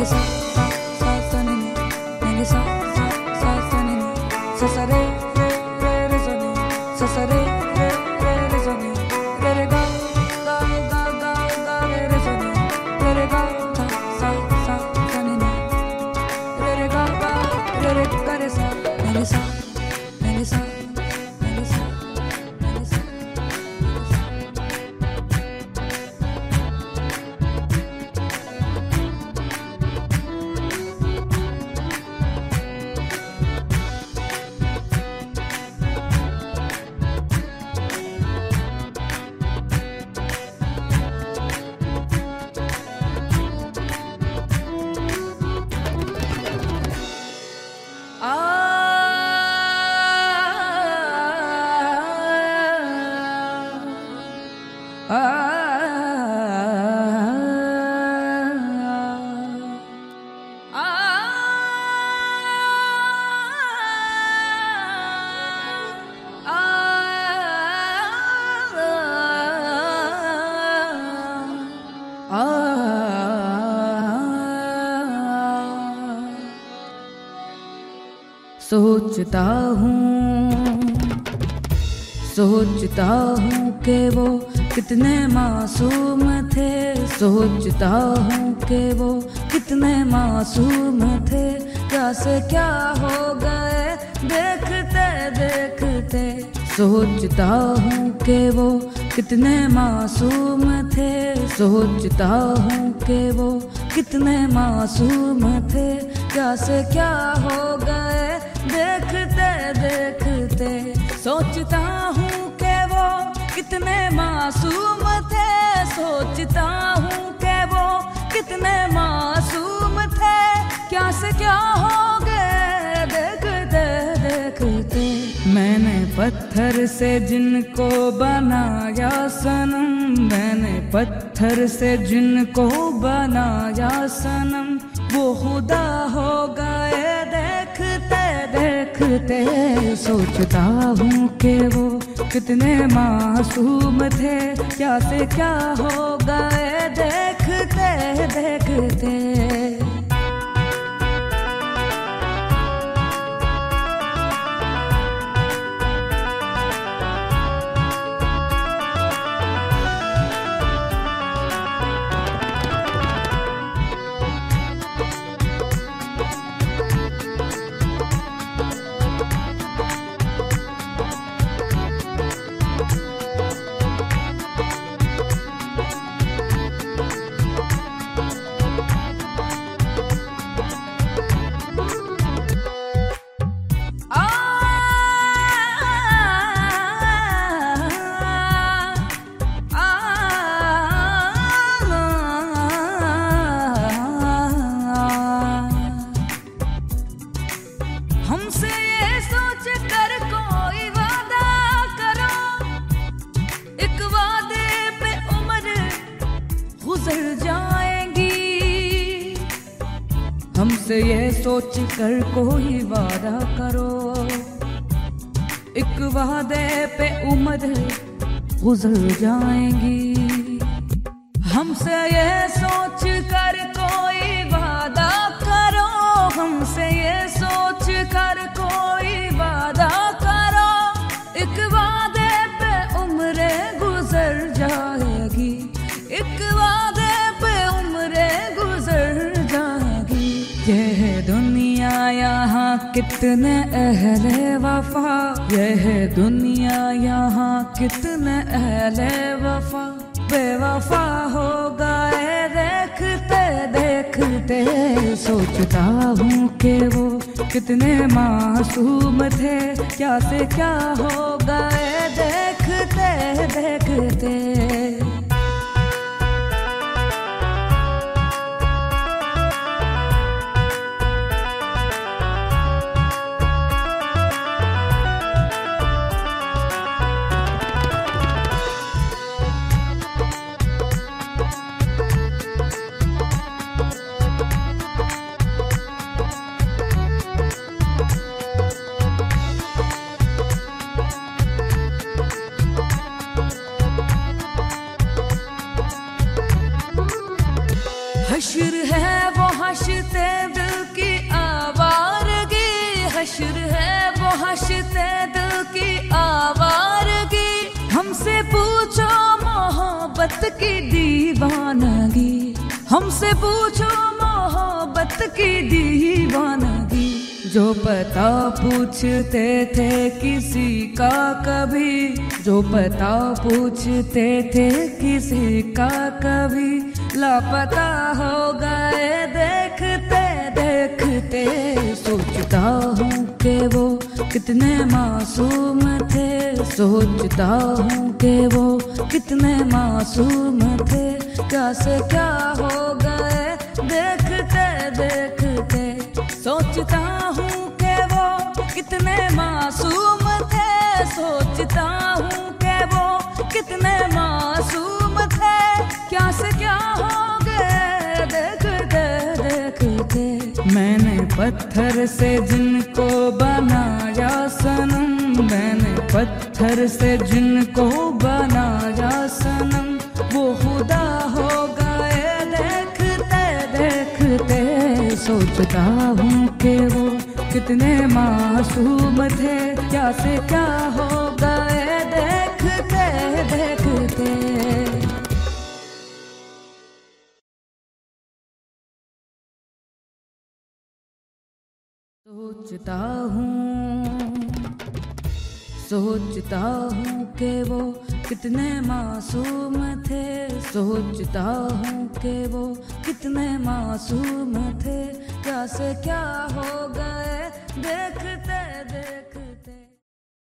सा सा सा नी नी सा सा सा सा नी सा सा रे रे रे रे सा नी सा सा रे रे रे रे सा नी रे रे गा गा गा गा गा रे रे सा नी रे रे गा सा सा सा सा नी रे रे गा गा रे रे गा रे सा नी सा नी सा नी सा नी सा। सोचता हूँ कि वो कितने मासूम थे, सोचता हूँ कि वो कितने मासूम थे, क्या से क्या हो गए देखते देखते। सोचता हूँ कि वो कितने मासूम थे, सोचता हूँ कि वो कितने मासूम थे, क्या से क्या हो गए देखते देखते। सोचता हूँ कि वो कितने मासूम थे, सोचता हूँ कि वो कितने मासूम थे, क्या से क्या हो गए देखते देखते। मैंने पत्थर से जिनको बनाया सनम, मैंने पत्थर से जिनको बनाया सनम, वो खुदा हो गए देखते देखते। सोचता हूँ कि वो कितने मासूम थे, क्या से क्या हो गए देखते देखते। हमसे ये सोच कर कोई वादा करो, एक वादे पे उम्र गुजर जाएगी। हमसे ये सोच कर कोई वादा करो, एक वादे पे उम्र गुजर जाएगी। हमसे ये सोच कर कोई वादा करो, हमसे ये सोच कर कोई वादा करो, एक वादे पे उम्र गुजर जाएगी, एक वादे पे उम्र गुजर जाएगी। यह दुनिया यहाँ कितने अहले वफा, यह दुनिया यहाँ कितने अहले वफा, बेवफा हो गए देखते देखते। सोचता हूँ कि वो कितने मासूम थे, क्या से क्या हो गए देखते देखते। वाशिते दिल की आवारगी, हमसे पूछो मोहब्बत की दीवानगी, हमसे पूछो मोहब्बत की दीवानगी। जो पता पूछते थे किसी का कभी, जो पता पूछते थे किसी का कभी, लापता हो गए देखते देखते। सोचता हूँ कि वो कितने मासूम थे, सोचता हूँ कि वो कितने मासूम थे। क्या से क्या हो गए देखते देखते। सोचता हूँ कि वो कितने मासूम थे, सोचता हूँ कि वो कितने मासूम थे। क्या से क्या हो गए देखते देखते। मैंने पत्थर से जिनको बनाया सनम, मैंने पत्थर से जिनको बनाया सनम, वो खुदा हो गए देखते देखते। सोचता हूँ कि वो कितने मासूम थे। क्या से क्या हो गए देखते देखते। सोचता हूँ कि वो कितने मासूम थे, सोचता हूँ कि वो कितने मासूम थे। क्या से क्या हो गए देखते